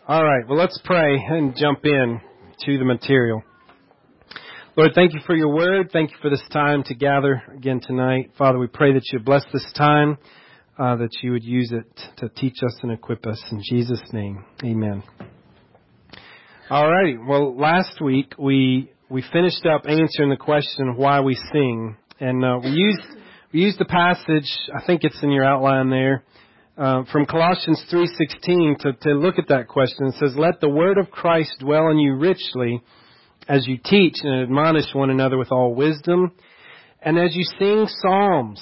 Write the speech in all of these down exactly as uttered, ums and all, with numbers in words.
All right, well, let's pray and jump in to the material. Lord, thank you for your word. Thank you for this time to gather again tonight. Father, we pray that you bless this time, uh, that you would use it to teach us and equip us. In Jesus' name, amen. All right, well, last week we we finished up answering the question of why we sing. And uh, we used we used the passage, I think it's in your outline there, Uh, from Colossians three sixteen to, to look at that question. It says, "Let the word of Christ dwell in you richly as you teach and admonish one another with all wisdom, and as you sing psalms,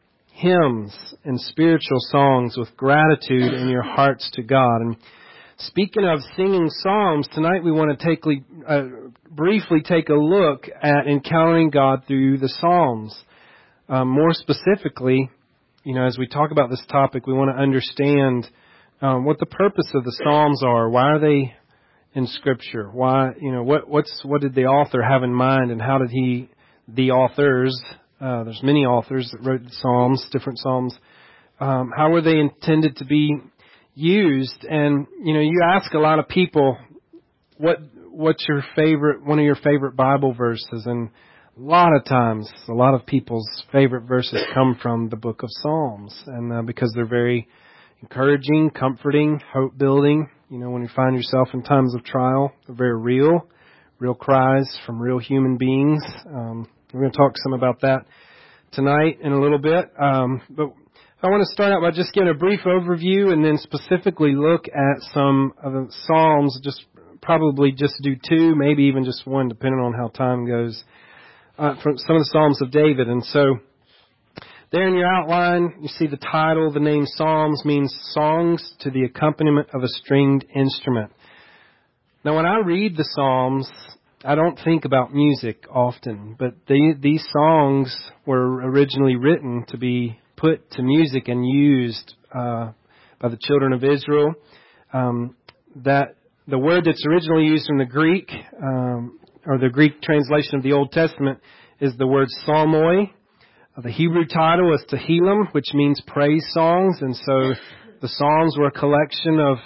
hymns, and spiritual songs with gratitude in your hearts to God." And speaking of singing psalms, tonight we want to take, uh, briefly take a look at encountering God through the psalms. Um, more specifically, you know, as we talk about this topic, we want to understand um, what the purpose of the Psalms are. Why are they in Scripture? Why, you know, what what's what did the author have in mind, and how did he, the authors, uh, there's many authors that wrote the Psalms, different Psalms. Um, how were they intended to be used? And you know, you ask a lot of people, what what's your favorite, one of your favorite Bible verses, and a lot of times, a lot of people's favorite verses come from the book of Psalms, and uh, because they're very encouraging, comforting, hope-building. You know, when you find yourself in times of trial, they're very real, real cries from real human beings. Um, we're going to talk some about that tonight in a little bit. Um, but I want to start out by just giving a brief overview, and then specifically look at some of the Psalms. Just probably just do two, maybe even just one, depending on how time goes. Uh, from some of the Psalms of David. And so there in your outline, you see the title. The name Psalms means songs to the accompaniment of a stringed instrument. Now, when I read the Psalms, I don't think about music often, but they, these songs were originally written to be put to music and used uh, by the children of Israel. Um, that the word that's originally used from the Greek, um, or the Greek translation of the Old Testament, is the word psalmoi. The Hebrew title is Tehillim, which means praise songs. And so the Psalms were a collection of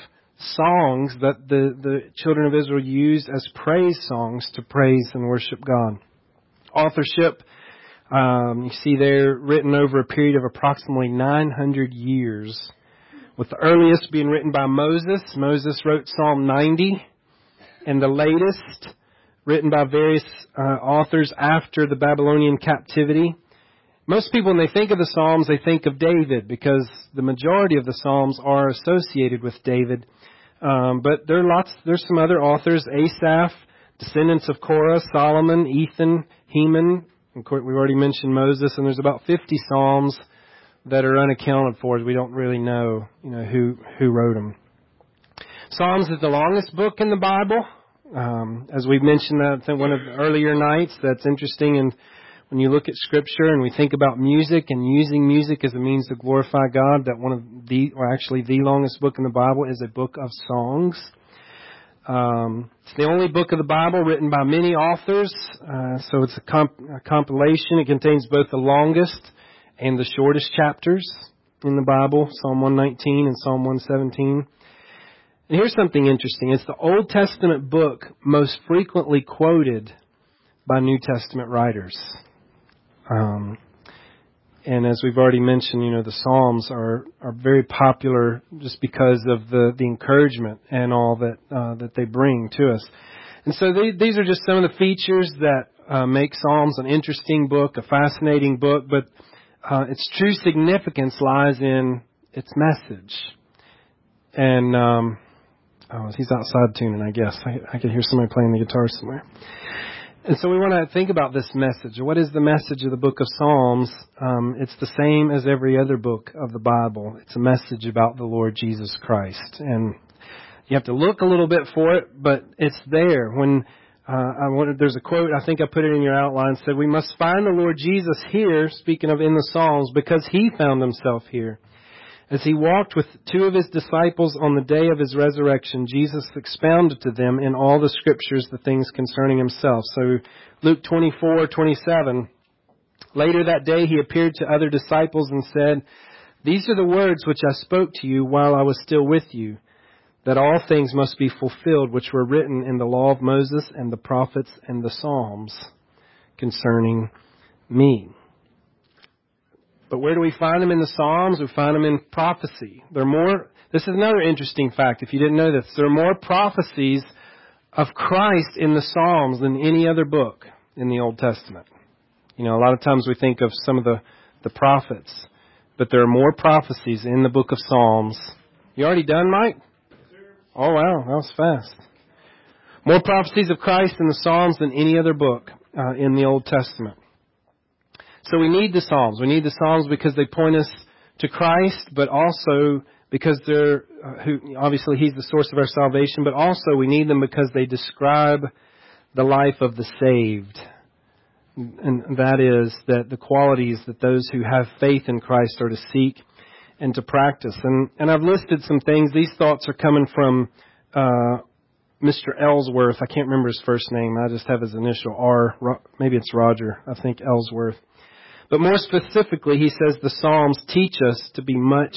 songs that the, the children of Israel used as praise songs to praise and worship God. Authorship, um, you see there, written over a period of approximately nine hundred years, with the earliest being written by Moses. Moses wrote Psalm ninety, and the latest written by various uh, authors after the Babylonian captivity. Most people, when they think of the Psalms, they think of David, because the majority of the Psalms are associated with David. Um, but there are lots. There's some other authors: Asaph, descendants of Korah, Solomon, Ethan, Heman. Of course, we've already mentioned Moses, and there's about fifty Psalms that are unaccounted for. We don't really know, you know, who who wrote them. Psalms is the longest book in the Bible. Um, as we've mentioned that I think one of the earlier nights, that's interesting. And when you look at Scripture and we think about music and using music as a means to glorify God, that one of the, or actually the longest book in the Bible is a book of songs. Um, it's the only book of the Bible written by many authors, uh, so it's a, comp- a compilation. It contains both the longest and the shortest chapters in the Bible, Psalm one nineteen and Psalm one seventeen. And here's something interesting. It's the Old Testament book most frequently quoted by New Testament writers. Um, and as we've already mentioned, you know, the Psalms are, are very popular just because of the, the encouragement and all that uh, that they bring to us. And so they, these are just some of the features that uh, make Psalms an interesting book, a fascinating book, but uh, its true significance lies in its message. And um Oh, he's outside tuning, I guess. I, I can hear somebody playing the guitar somewhere. And so we want to think about this message. What is the message of the book of Psalms? Um, it's the same as every other book of the Bible. It's a message about the Lord Jesus Christ. And you have to look a little bit for it, but it's there. When uh, I wanted, there's a quote, I think I put it in your outline, said, "We must find the Lord Jesus here," speaking of in the Psalms, "because He found Himself here. As He walked with two of His disciples on the day of His resurrection, Jesus expounded to them in all the Scriptures the things concerning Himself." So Luke twenty-four twenty-seven, "Later that day He appeared to other disciples and said, 'These are the words which I spoke to you while I was still with you. that all things must be fulfilled which were written in the law of Moses and the prophets and the Psalms concerning me. But where do we find them in the Psalms? We find them in prophecy. There are more. This is another interesting fact, if you didn't know this. There are more prophecies of Christ in the Psalms than any other book in the Old Testament. You know, a lot of times we think of some of the, the prophets, but there are more prophecies in the book of Psalms. You already done, Mike? Oh, wow. That was fast. More prophecies of Christ in the Psalms than any other book uh, in the Old Testament. So we need the Psalms. We need the Psalms because they point us to Christ, but also because they're, uh, who, obviously He's the source of our salvation, but also we need them because they describe the life of the saved. And that is that the qualities that those who have faith in Christ are to seek and to practice. And, and I've listed some things. These thoughts are coming from uh, Mister Ellsworth. I can't remember his first name. I just have his initial R. Maybe it's Roger. I think Ellsworth. But more specifically, he says the Psalms teach us to be much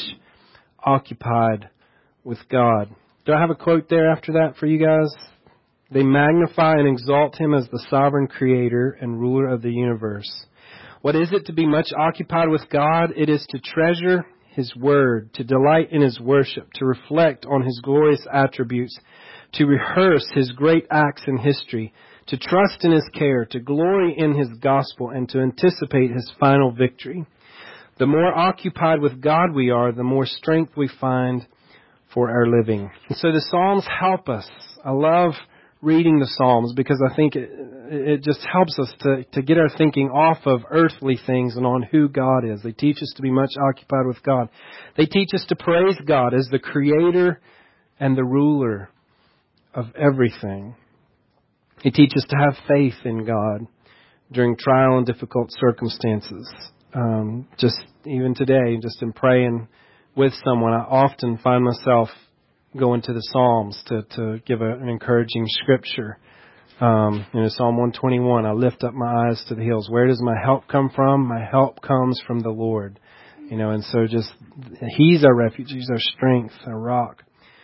occupied with God. Do I have a quote there after that for you guys? They magnify and exalt Him as the sovereign creator and ruler of the universe. What is it to be much occupied with God? It is to treasure His Word, to delight in His worship, to reflect on His glorious attributes, to rehearse His great acts in history, to trust in His care, to glory in His gospel, and to anticipate His final victory. The more occupied with God we are, the more strength we find for our living. And so the Psalms help us. I love reading the Psalms because I think it, it just helps us to, to get our thinking off of earthly things and on who God is. They teach us to be much occupied with God. They teach us to praise God as the creator and the ruler of everything. They teach us to have faith in God during trial and difficult circumstances. Um, just even today, just in praying with someone, I often find myself going to the Psalms to, to give a, an encouraging scripture. Um, you know, Psalm one twenty-one, I lift up my eyes to the hills. Where does my help come from? My help comes from the Lord. You know, and so just, He's our refuge. He's our strength, our rock.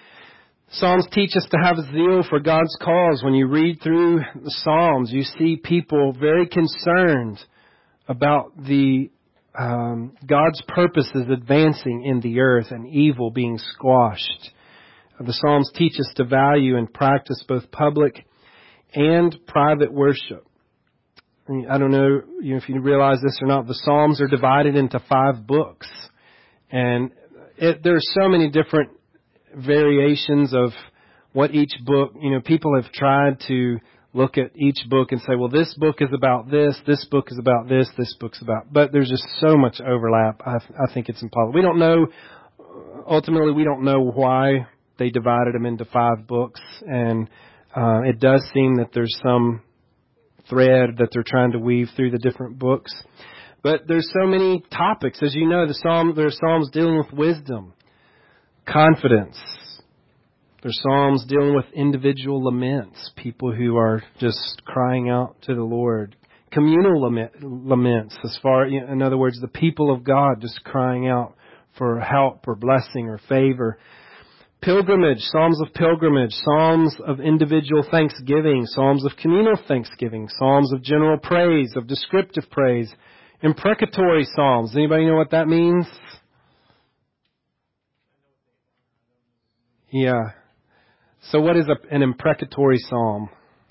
Psalms teach us to have zeal for God's cause. When you read through the Psalms, you see people very concerned about the um, God's purposes advancing in the earth and evil being squashed. The Psalms teach us to value and practice both public and private worship. I don't know if you realize this or not, the Psalms are divided into five books. And it, there are so many different variations of what each book, you know, people have tried to look at each book and say, well, this book is about this, this book is about this, this book's about, but there's just so much overlap. I, I think it's impossible. We don't know, ultimately we don't know why they divided them into five books, and uh, it does seem that there's some thread that they're trying to weave through the different books. But there's so many topics, as you know, the Psalm, there are Psalms dealing with wisdom, confidence. There's Psalms dealing with individual laments, people who are just crying out to the Lord. Communal lament, laments, as far, in other words, the people of God just crying out for help or blessing or favor. Pilgrimage, Psalms of pilgrimage, Psalms of individual thanksgiving, Psalms of communal thanksgiving, Psalms of general praise, of descriptive praise, imprecatory Psalms. Anybody know what that means? Yeah. So what is a, an imprecatory Psalm?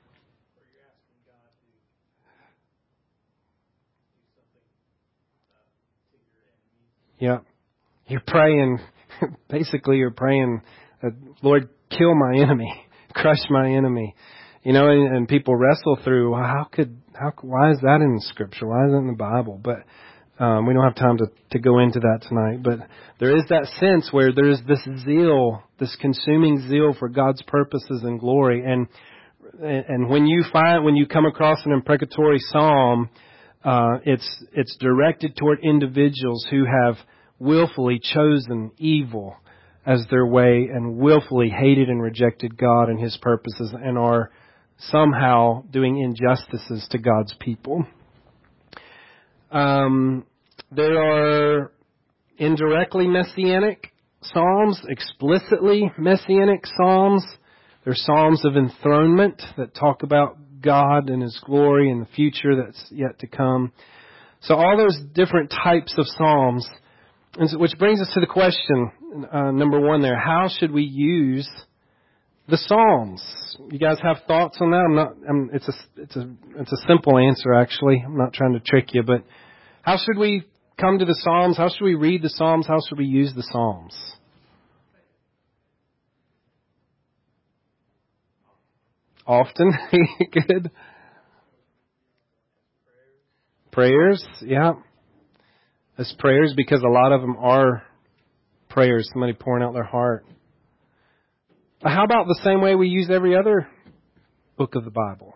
Yeah. You're praying, basically you're praying, uh, Lord, kill my enemy, crush my enemy. You know, and, and people wrestle through, well, how could, how, why is that in Scripture? Why is that in the Bible? But um, we don't have time to, to go into that tonight. But there is that sense where there is this zeal, this consuming zeal for God's purposes and glory. And and when you find, when you come across an imprecatory psalm, uh, it's it's directed toward individuals who have willfully chosen evil as their way and willfully hated and rejected God and His purposes and are somehow doing injustices to God's people. Um, there are indirectly messianic psalms, explicitly messianic psalms. There's psalms of enthronement that talk about God and His glory and the future that's yet to come. So all those different types of psalms, and so, which brings us to the question, uh, number one there, how should we use the psalms? You guys have thoughts on that? I'm not. I'm, it's a it's a it's a simple answer actually. I'm not trying to trick you, but how should we come to the psalms? How should we read the psalms? How should we use the psalms? Often, good. Prayers, yeah. As prayers, because a lot of them are prayers, somebody pouring out their heart. But how about the same way we use every other book of the Bible?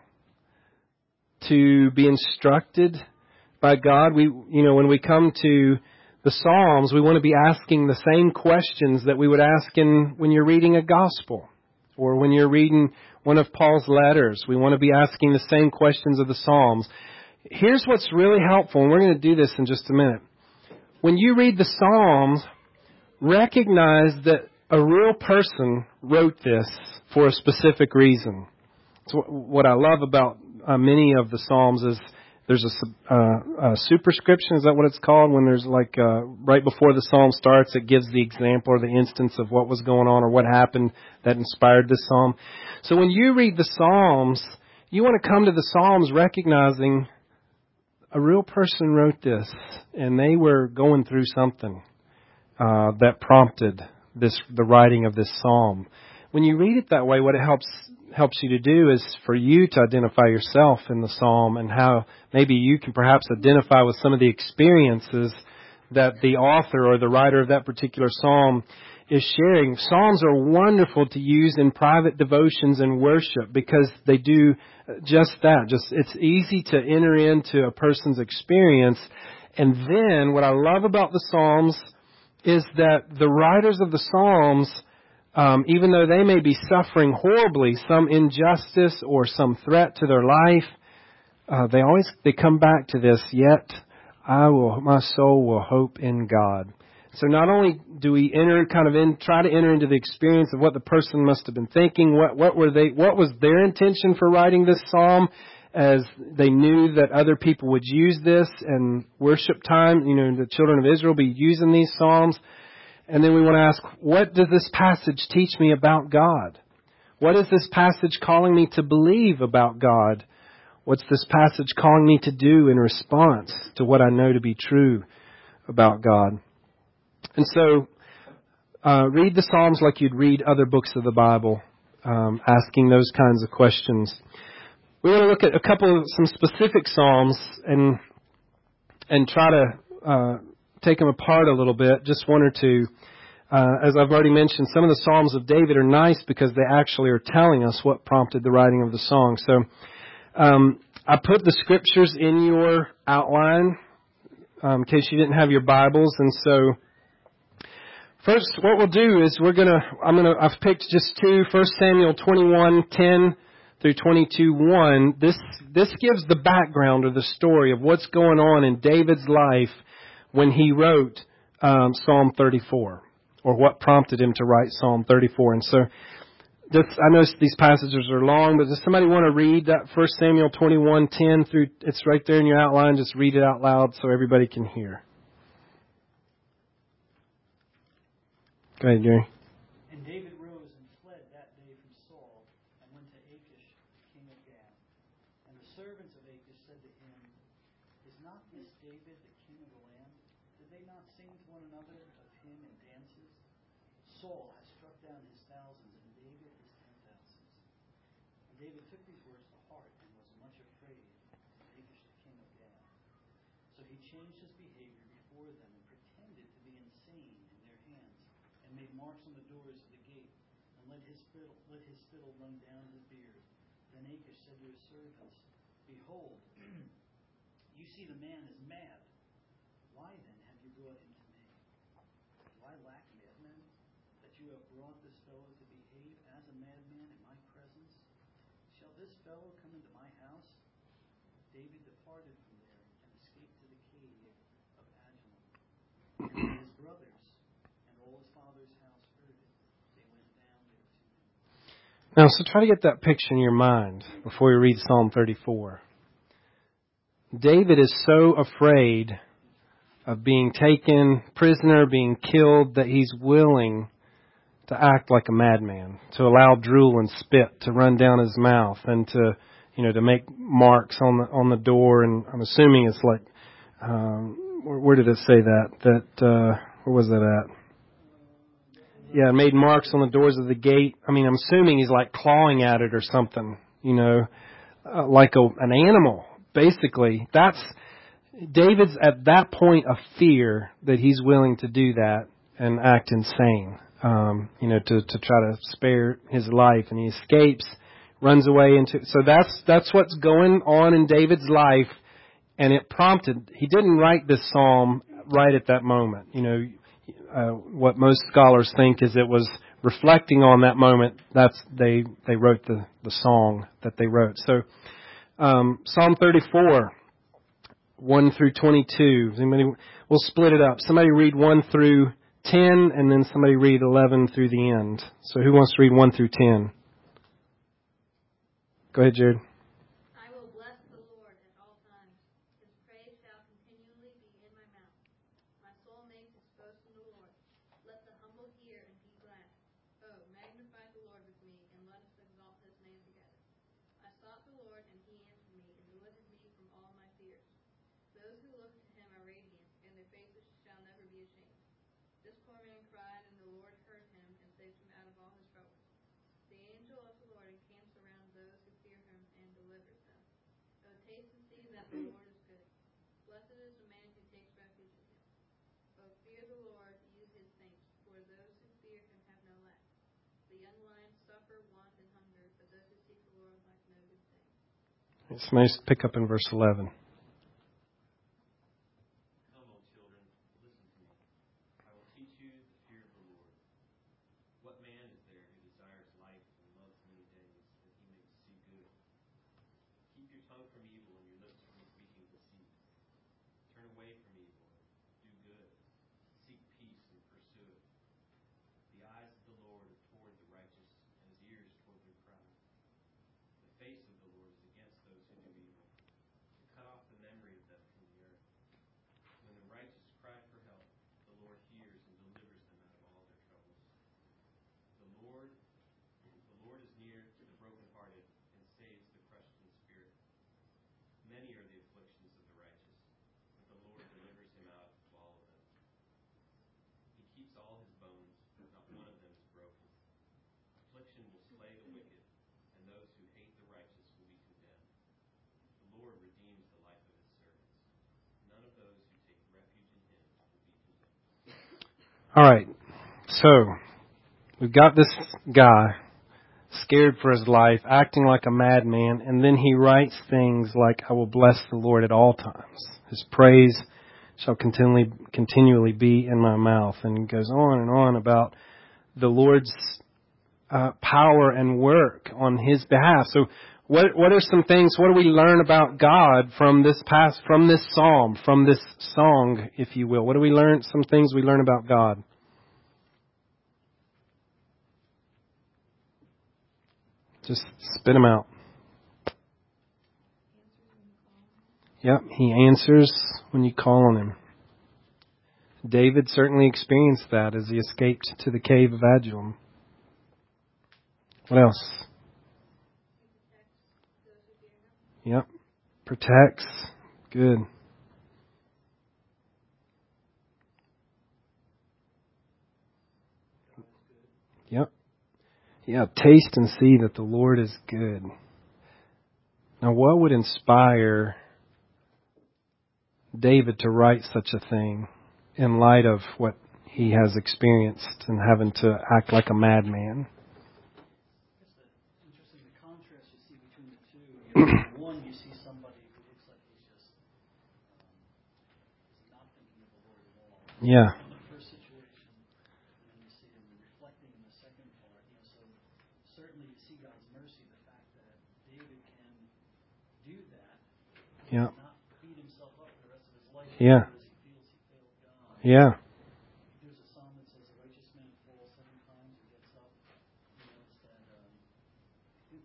To be instructed by God. We, you know, when we come to the Psalms, we want to be asking the same questions that we would ask in when you're reading a gospel or when you're reading one of Paul's letters. We want to be asking the same questions of the Psalms. Here's what's really helpful, and we're going to do this in just a minute. When you read the Psalms, recognize that a real person wrote this for a specific reason. So what I love about uh, many of the Psalms is there's a, uh, a superscription. Is that what it's called? When there's like uh, right before the Psalm starts, it gives the example or the instance of what was going on or what happened that inspired this Psalm. So when you read the Psalms, you want to come to the Psalms recognizing a real person wrote this, and they were going through something uh, that prompted this the writing of this psalm. When you read it that way, what it helps helps you to do is for you to identify yourself in the psalm and how maybe you can perhaps identify with some of the experiences that the author or the writer of that particular psalm is sharing. Psalms are wonderful to use in private devotions and worship because they do just that. Just it's easy to enter into a person's experience. And then what I love about the Psalms is that the writers of the Psalms, um, even though they may be suffering horribly, some injustice or some threat to their life, uh, they always they come back to this. Yet I will, my soul will hope in God. So not only do we enter, kind of in, try to enter into the experience of what the person must have been thinking, what, what were they, what was their intention for writing this psalm, as they knew that other people would use this and worship time. You know, the children of Israel be using these psalms, and then we want to ask, what does this passage teach me about God? What is this passage calling me to believe about God? What's this passage calling me to do in response to what I know to be true about God? And so, uh, read the Psalms like you'd read other books of the Bible, um, asking those kinds of questions. We want to look at a couple of some specific Psalms and and try to uh, take them apart a little bit, just one or two. Uh, as I've already mentioned, some of the Psalms of David are nice because they actually are telling us what prompted the writing of the song. So, um, I put the scriptures in your outline um, in case you didn't have your Bibles, and so. First, what we'll do is we're gonna. I'm gonna. I've picked just two. First Samuel twenty-one ten through twenty-two one. This this gives the background or the story of what's going on in David's life when he wrote um, Psalm thirty-four, or what prompted him to write Psalm thirty-four. And so, this, I know these passages are long, but does somebody want to read that First Samuel twenty-one ten through? It's right there in your outline. Just read it out loud so everybody can hear. Go ahead, Gary. And David rose and fled that day from Saul and went to Achish, king of Gath. And the servants of Achish said to him, Is not this David the king of the land? Did they not sing to one another of him in dances? Saul has struck down his thousands, and David his ten thousands. And David took these words to heart and was much afraid of Achish the king of Gath. So he changed his behavior before them and pretended to be insane in their hands, and made marks on the doors of the gate, and let his spittle, let his spittle run down his beard. Then Achish said to his servants, Behold, you see the man is mad. Why then have you brought him to me? Do I lack madmen, that you have brought this fellow to behave as a madman in my presence? Shall this fellow come into my house? David departed from there and escaped to the cave of Adullam. And his brothers and all his father's Now, so try to get that picture in your mind before you read Psalm thirty-four. David is so afraid of being taken prisoner, being killed, that he's willing to act like a madman, to allow drool and spit to run down his mouth, and to, you know, to make marks on the on the door. And I'm assuming it's like, um, where, where did it say that? That uh, where was that at? Yeah, made marks on the doors of the gate. I mean, I'm assuming he's like clawing at it or something, you know, uh, like a, an animal. Basically, that's David's at that point of fear that he's willing to do that and act insane, um, you know, to, to try to spare his life. And he escapes, runs away into. So that's that's what's going on in David's life, and it prompted. He didn't write this psalm right at that moment. You know, uh, what most scholars think is it was reflecting on that moment. That's they they wrote the the song that they wrote. So. Um, Psalm thirty-four, one through twenty-two. Anybody, we'll split it up. Somebody read one through ten, and then somebody read eleven through the end. So who wants to read one through ten? Go ahead, Jared. I will bless the Lord at all times. His praise shall continually be in my mouth. My soul makes its boast in the Lord. Let the humble hear and be glad. Oh, magnify the Lord with me, and let us exalt his name together. I sought the Lord, and he answered me, and delivered me from all my fears. Those who look to him are radiant, and their faces shall never be ashamed. This poor man cried, and the Lord heard him, and saved him out of all his troubles. The angel of the Lord encamps around those who fear him, and delivers them. Oh, taste and see that the Lord is good. Blessed is the man who takes refuge in him. Oh, fear the Lord, you his saints, for those who fear him have no lack. The young lions suffer want and hunger, but those who seek the Lord lack no good thing. It's nice to pick up in verse eleven. Come, O children, listen to me. I will teach you the fear of the Lord. What man is there who desires life and loves many days, that he may see good? Keep your tongue from evil and your lips from speaking deceit. Turn away from evil and do good. Seek peace and pursue it. The eyes of the Lord are toward the righteous, and his ears toward their cry. The face of the Lord is against those who do evil, to cut off the memory of them from the earth. When the righteous cry for help, the Lord hears and delivers them out of all their troubles. The Lord, the Lord is near to the brokenhearted and saves the crushed in spirit. Many are the afflictions of the righteous, but the Lord delivers him out of all of them. He keeps all his bones, not one of them is broken. Affliction will slay the wicked, and those who hate the righteous will be condemned. The Lord redeems the life of his servants. None of those who take refuge in him will be condemned. All right. So we've got this guy scared for his life, acting like a madman, and then he writes things like, I will bless the Lord at all times. His praise shall continually continually be in my mouth. And he goes on and on about the Lord's uh, power and work on his behalf. So what what are some things, what do we learn about God from this past, from this psalm, from this song, if you will? What do we learn, some things we learn about God? Just spit them out. Yep, he answers when you call on him. David certainly experienced that as he escaped to the cave of Adullam. What else? Yep, protects. Good. Yep. Yeah, taste and see that the Lord is good. Now, what would inspire David to write such a thing in light of what he has experienced and having to act like a madman? It's interesting the contrast you see between the two. You know, one, you see somebody who looks like he's just um, he's not thinking of the Lord at all. Yeah. In the first situation, and then you see him reflecting in the second part. You know, so certainly you see God's mercy, the fact that David can do that, Yeah. and not beat himself up for the rest of his life Yeah. because he feels he failed God. Yeah. There's a psalm that says, "A righteous man falls seven times and gets up." You know, it's that um,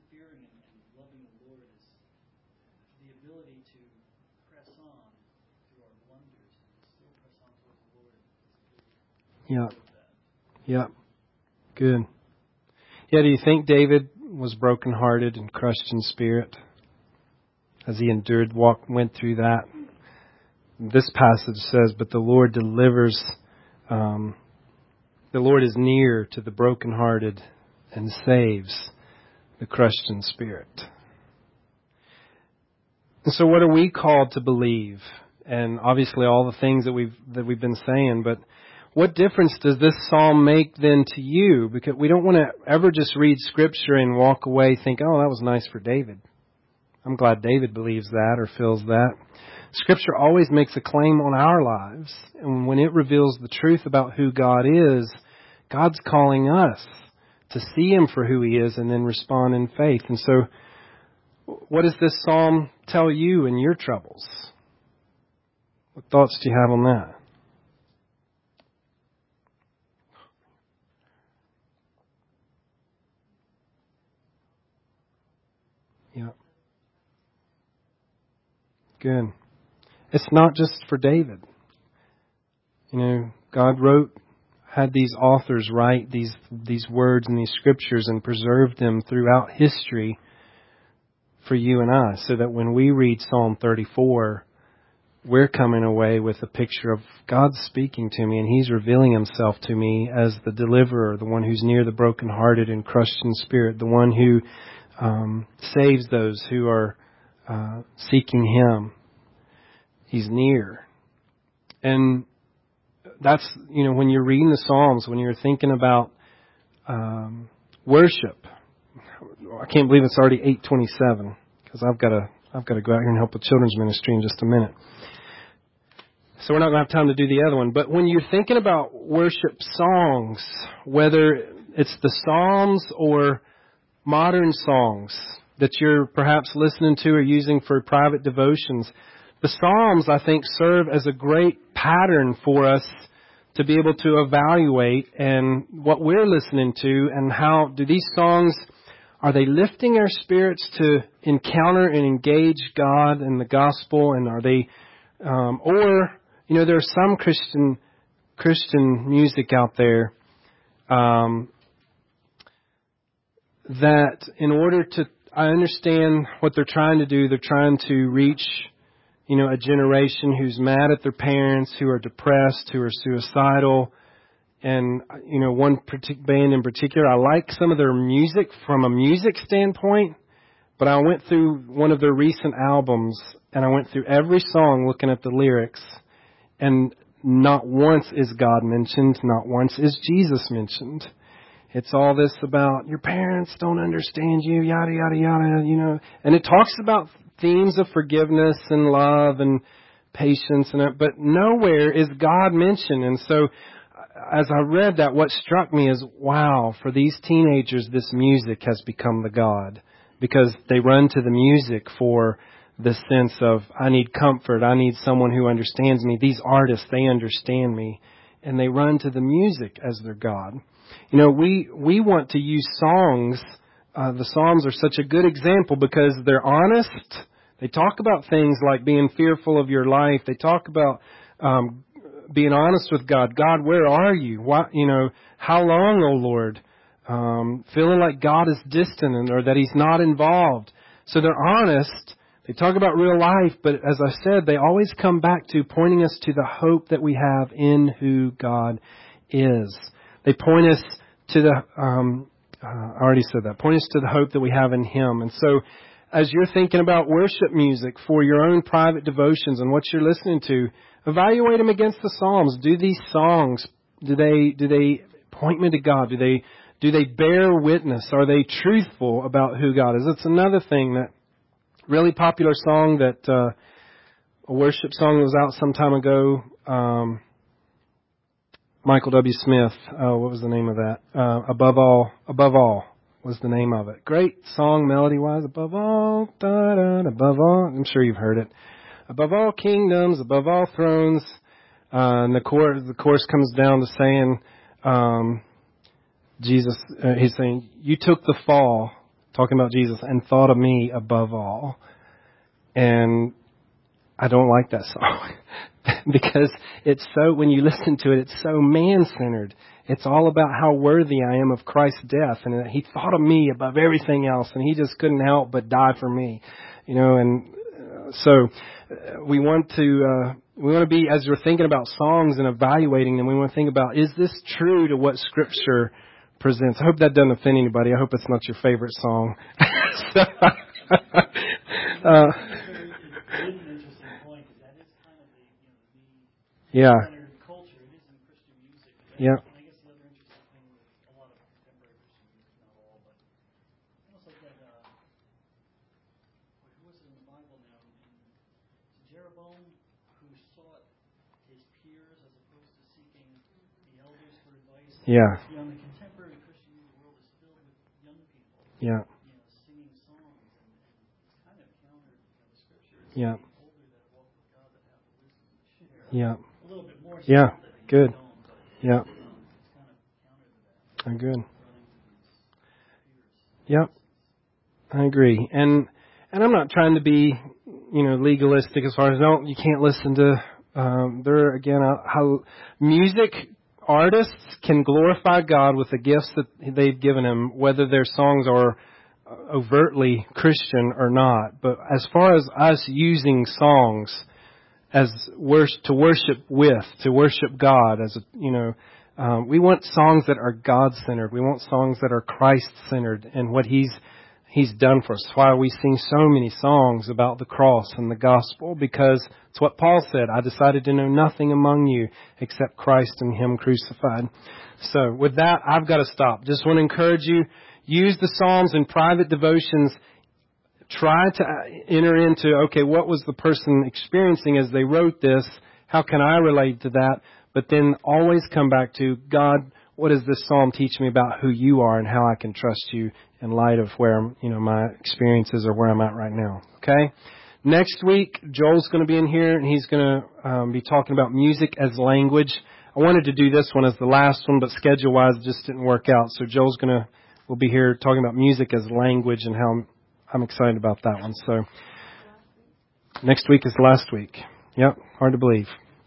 fearing and, and loving the Lord is the ability to press on through our blunders and to still press on towards the Lord. Yeah. Yeah. Good. Yeah, do you think David was brokenhearted and crushed in spirit as he endured, walked, went through that? This passage says, but the Lord delivers, um, the Lord is near to the brokenhearted and saves the crushed in spirit. And so what are we called to believe? And obviously all the things that we've, that we've been saying, but what difference does this psalm make then to you? Because we don't want to ever just read Scripture and walk away think, oh, that was nice for David. I'm glad David believes that or feels that. Scripture always makes a claim on our lives. And when it reveals the truth about who God is, God's calling us to see Him for who He is and then respond in faith. And so, what does this psalm tell you in your troubles? What thoughts do you have on that? Yeah. Good. It's not just for David. You know, God wrote, had these authors write these these words and these scriptures and preserved them throughout history for you and I, so that when we read Psalm thirty-four, we're coming away with a picture of God speaking to me, and He's revealing Himself to me as the deliverer, the one who's near the brokenhearted and crushed in spirit, the one who um, saves those who are uh, seeking Him. He's near. And that's, you know, when you're reading the Psalms, when you're thinking about um, worship, I can't believe it's already eight twenty-seven, because I've got to I've got to go out here and help with children's ministry in just a minute. So we're not going to have time to do the other one. But when you're thinking about worship songs, whether it's the Psalms or modern songs that you're perhaps listening to or using for private devotions, the Psalms, I think, serve as a great pattern for us to be able to evaluate and what we're listening to, and how do these songs, are they lifting our spirits to encounter and engage God and the gospel, and are they, um, or, you know, there's some Christian Christian music out there um, that in order to, I understand what they're trying to do, they're trying to reach, you know, a generation who's mad at their parents, who are depressed, who are suicidal. And, you know, one partic- band in particular, I like some of their music from a music standpoint, but I went through one of their recent albums, and I went through every song looking at the lyrics, and not once is God mentioned, not once is Jesus mentioned. It's all this about your parents don't understand you, yada, yada, yada, you know. And it talks about themes of forgiveness and love and patience, and but nowhere is God mentioned. And so as I read that, what struck me is, wow, for these teenagers, this music has become the God, because they run to the music for the sense of, I need comfort, I need someone who understands me. These artists, they understand me. And they run to the music as their God. You know, we, we want to use songs. Uh, the Psalms are such a good example because they're honest. They talk about things like being fearful of your life. They talk about um, being honest with God. God, where are you? Why, you know, how long, O Lord? Um, feeling like God is distant or that He's not involved. So they're honest. They talk about real life, but as I said, they always come back to pointing us to the hope that we have in who God is. They point us to the, um, uh, I already said that, point us to the hope that we have in Him. And so as you're thinking about worship music for your own private devotions and what you're listening to, evaluate them against the Psalms. Do these songs, do they, do they point me to God? Do they, do they bear witness? Are they truthful about who God is? It's another thing that really popular song that uh, a worship song that was out some time ago. Um, Michael W. Smith. Uh, what was the name of that? Uh, Above All. Above All was the name of it. Great song, melody-wise. Above all, da da. Above all. I'm sure you've heard it. Above all kingdoms, above all thrones. Uh, and the chorus, the chorus comes down to saying, um, Jesus. Uh, he's saying, "You took the fall." talking about Jesus, and thought of me above all. And I don't like that song because it's so, when you listen to it, it's so man-centered. It's all about how worthy I am of Christ's death, and that He thought of me above everything else, and He just couldn't help but die for me. You know, and uh, so uh, we want to uh, we want to be, as we're thinking about songs and evaluating them, we want to think about, is this true to what Scripture presents? I hope that doesn't offend anybody. I hope it's not your favorite song. so, uh, yeah. Yeah. Jeroboam, who sought his peers as opposed to seeking the elders for advice. Yeah. You know, the contemporary Christian music world is filled with young people. Yeah. You know, singing songs, and, and it's kind of counter you know, the scripture. It's yeah. older that walk with God that have the wisdom to share. Yeah. A little bit more. Yeah. Good. Don't, but, yeah. Um, it's kind of counter to that. I'm good. Running to these peers. Yep. I agree. And and I'm not trying to be, you know, legalistic as far as, no, you can't listen to, um, there again, uh, how music artists can glorify God with the gifts that they've given Him, whether their songs are overtly Christian or not. But as far as us using songs as worship, to worship with, to worship God, as a, you know, um, we want songs that are God-centered. We want songs that are Christ-centered and what He's He's done for us. That's why we sing so many songs about the cross and the gospel, because it's what Paul said. I decided to know nothing among you except Christ and Him crucified. So with that, I've got to stop. Just want to encourage you, use the Psalms in private devotions. Try to enter into, okay, what was the person experiencing as they wrote this? How can I relate to that? But then always come back to, God, what does this psalm teach me about who You are and how I can trust You in light of where, you know, my experiences are, where I'm at right now. Okay? Next week, Joel's going to be in here, and he's going to um, be talking about music as language. I wanted to do this one as the last one, but schedule-wise, it just didn't work out. So Joel's going to, will be here talking about music as language and how I'm, I'm excited about that one. So next week is last week. Yep, hard to believe.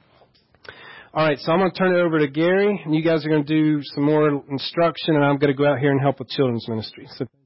All right, so I'm going to turn it over to Gary, and you guys are going to do some more instruction, and I'm going to go out here and help with children's ministry. So